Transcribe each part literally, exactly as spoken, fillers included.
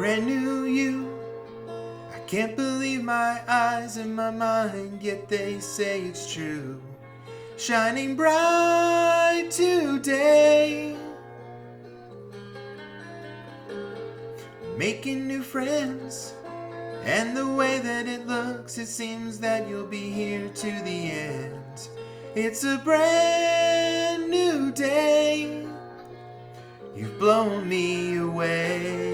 brand new you. I can't believe my eyes and my mind, yet they say it's true. Shining bright today, making new friends, and the way that it looks, it seems that you'll be here to the end. It's a brand new day, you've blown me away.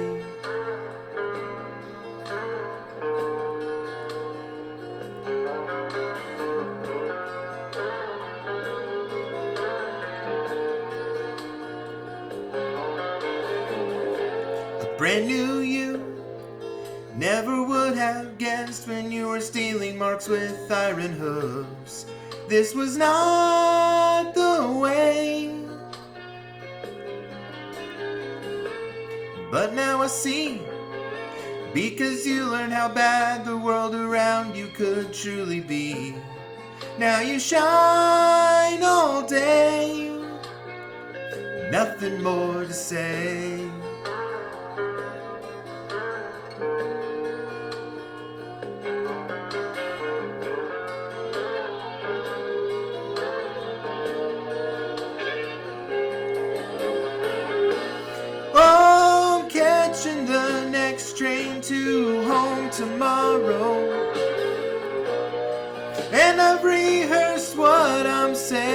A brand new you, never would have guessed when you were stealing marks with iron hooves. This was not the way, but now I see, because you learned how bad the world around you could truly be. Now you shine all day, nothing more to say. Oh, I'm catching the next train to home tomorrow, and I've rehearsed what I'm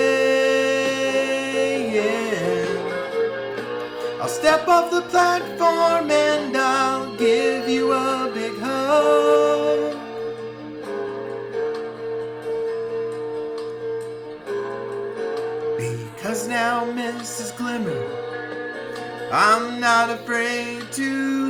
saying. I'll step off the platform and I'll give you a big hug. Because now, Missus Glimmer, I'm not afraid to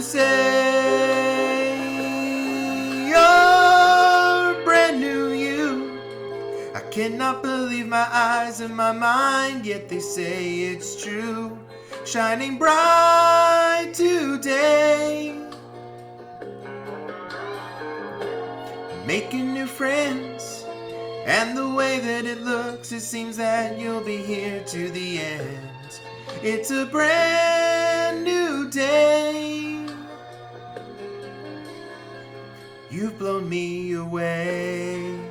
say you're brand new you. I cannot believe my eyes and my mind, yet they say it's true. Shining bright today, making new friends, and the way that it looks, it seems that you'll be here to the end. It's a brand new day, you've blown me away.